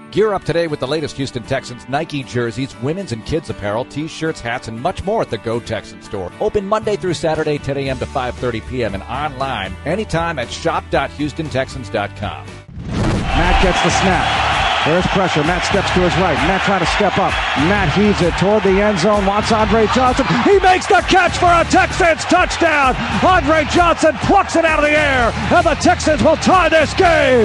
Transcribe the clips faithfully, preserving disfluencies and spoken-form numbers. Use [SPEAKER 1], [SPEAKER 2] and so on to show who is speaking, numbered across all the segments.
[SPEAKER 1] Gear up today with the latest Houston Texans Nike jerseys, women's and kids apparel, t-shirts, hats, and much more at the Go Texans store. Open Monday through Saturday, ten a.m. to five thirty p.m. and online anytime at shop dot houston texans dot com.
[SPEAKER 2] Matt gets the snap. There's pressure. Matt steps to his right. Matt trying to step up. Matt heaves it toward the end zone. Wants Andre Johnson. He makes the catch for a Texans touchdown. Andre Johnson plucks it out of the air, and the Texans will tie this game.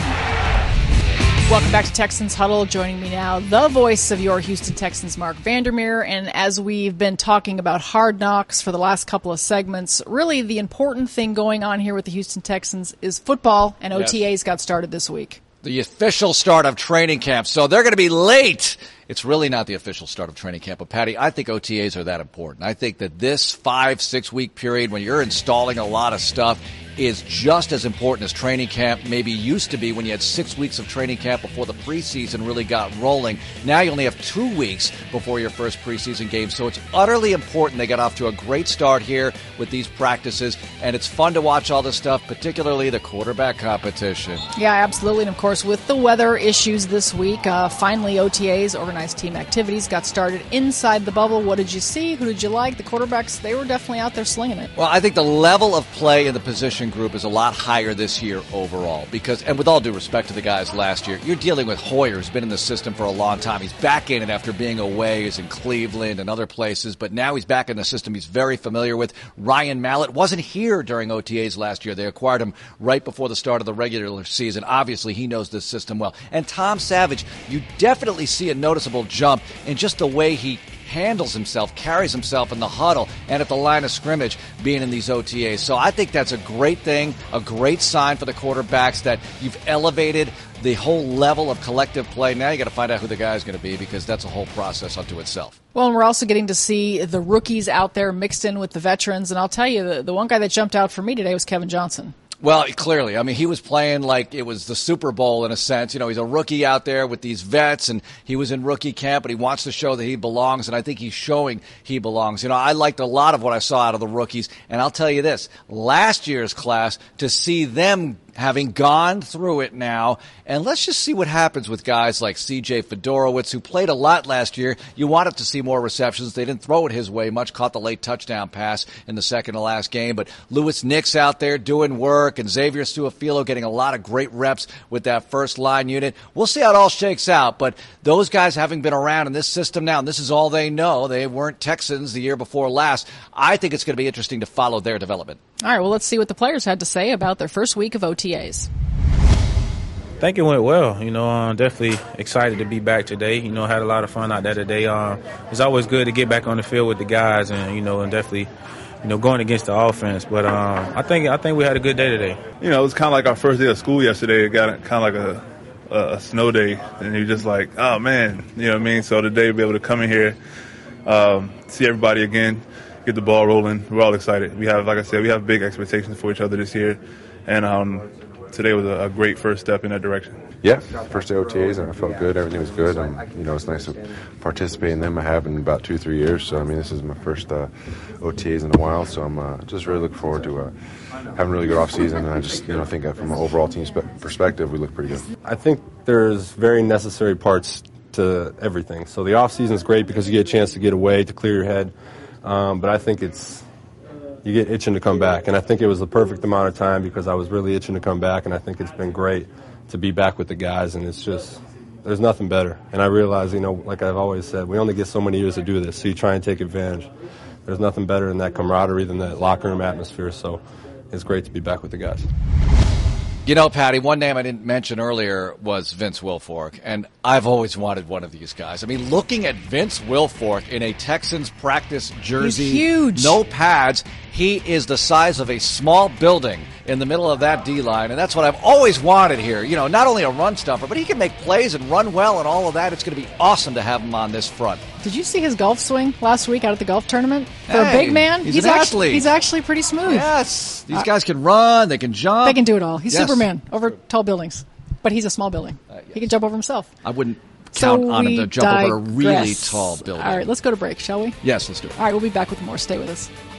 [SPEAKER 3] Welcome back to Texans Huddle. Joining me now, the voice of your Houston Texans, Mark Vandermeer. And as we've been talking about Hard Knocks for the last couple of segments, really the important thing going on here with the Houston Texans is football, and O T As yes. got started this week.
[SPEAKER 1] The official start of training camp, so they're going to be late. It's really not the official start of training camp. But, Patty, I think O T As are that important. I think that this five, six-week period when you're installing a lot of stuff is just as important as training camp maybe used to be when you had six weeks of training camp before the preseason really got rolling. Now you only have two weeks before your first preseason game, so it's utterly important. They got off to a great start here with these practices, and it's fun to watch all this stuff, particularly the quarterback competition.
[SPEAKER 3] Yeah, absolutely. And, of course, with the weather issues this week, uh, finally O T As, organized team activities, got started inside the bubble. What did you see? Who did you like? The quarterbacks, they were definitely out there slinging it.
[SPEAKER 1] Well, I think the level of play in the position group is a lot higher this year overall because, and with all due respect to the guys last year, you're dealing with Hoyer, who's been in the system for a long time. He's back in it after being away. He's in Cleveland and other places, but now he's back in the system he's very familiar with. Ryan Mallett wasn't here during O T As last year. They acquired him right before the start of the regular season. Obviously, he knows this system well. And Tom Savage, you definitely see a noticeable jump in just the way he handles himself, carries himself in the huddle and at the line of scrimmage being in these O T As. So I think that's a great thing, a great sign for the quarterbacks that you've elevated the whole level of collective play. Now you got to find out who the guy is going to be because that's a whole process unto itself.
[SPEAKER 3] Well, and we're also getting to see the rookies out there mixed in with the veterans. And I'll tell you, the, the one guy that jumped out for me today was Kevin Johnson.
[SPEAKER 1] Well, clearly. I mean, he was playing like it was the Super Bowl in a sense. You know, he's a rookie out there with these vets, and he was in rookie camp, but he wants to show that he belongs, and I think he's showing he belongs. You know, I liked a lot of what I saw out of the rookies, and I'll tell you this, last year's class, to see them having gone through it now, and let's just see what happens with guys like C J Fedorowicz, who played a lot last year. You wanted to see more receptions. They didn't throw it his way much, caught the late touchdown pass in the second to last game, but Lewis Nix out there doing work, and Xavier Su'a-Filo getting a lot of great reps with that first line unit. We'll see how it all shakes out, but those guys having been around in this system now, and this is all they know, they weren't Texans the year before last, I think it's going to be interesting to follow their development.
[SPEAKER 3] All right, well, let's see what the players had to say about their first week of O T As.
[SPEAKER 4] I think it went well. You know, I'm definitely excited to be back today. You know, had a lot of fun out there today. Um, it's always good to get back on the field with the guys and, you know, and definitely, you know, going against the offense. But um, I think I think we had a good day today.
[SPEAKER 5] You know, it was kind of like our first day of school yesterday. It got kind of like a, a, a snow day. And you're just like, oh, man, you know what I mean? So today to be able to come in here, um, see everybody again, get the ball rolling. We're all excited. We have, like I said, we have big expectations for each other this year. And um, today was a, a great first step in that direction.
[SPEAKER 6] Yeah, first day O T As, and I felt good. Everything was good. And, you know, it's nice to participate in them. I have in about two, three years. So, I mean, this is my first uh, O T As in a while. So I'm uh, just really looking forward to uh, having a really good offseason. And I just, you know, think that from an overall team spe- perspective, we look pretty good.
[SPEAKER 7] I think there's very necessary parts to everything. So the offseason is great because you get a chance to get away, to clear your head. Um, but I think it's you get itching to come back. And I think it was the perfect amount of time because I was really itching to come back, and I think it's been great to be back with the guys, and it's just there's nothing better. And I realize, you know, like I've always said, we only get so many years to do this, so you try and take advantage. There's nothing better than that camaraderie, than that locker room atmosphere, so it's great to be back with the guys.
[SPEAKER 1] You know, Patty, one name I didn't mention earlier was Vince Wilfork, and I've always wanted one of these guys. I mean, looking at Vince Wilfork in a Texans practice jersey,
[SPEAKER 3] he's huge.
[SPEAKER 1] No pads, he is the size of a small building in the middle of that D-line, and that's what I've always wanted here. You know, not only a run stuffer, but he can make plays and run well and all of that. It's going to be awesome to have him on this front.
[SPEAKER 3] Did you see his golf swing last week out at the golf tournament? For
[SPEAKER 1] hey,
[SPEAKER 3] a big man,
[SPEAKER 1] he's,
[SPEAKER 3] he's
[SPEAKER 1] an
[SPEAKER 3] actually
[SPEAKER 1] athlete.
[SPEAKER 3] he's actually pretty smooth.
[SPEAKER 1] Yes, these
[SPEAKER 3] uh,
[SPEAKER 1] guys can run, they can jump.
[SPEAKER 3] They can do it all. He's
[SPEAKER 1] yes.
[SPEAKER 3] Superman over tall buildings, but he's a small building. Uh, yes. He can jump over himself.
[SPEAKER 1] I wouldn't count
[SPEAKER 3] so
[SPEAKER 1] on him to jump
[SPEAKER 3] digress.
[SPEAKER 1] over a really tall building.
[SPEAKER 3] All right, let's go to break, shall we?
[SPEAKER 1] Yes, let's do it.
[SPEAKER 3] All right, we'll be back with more. Stay with us.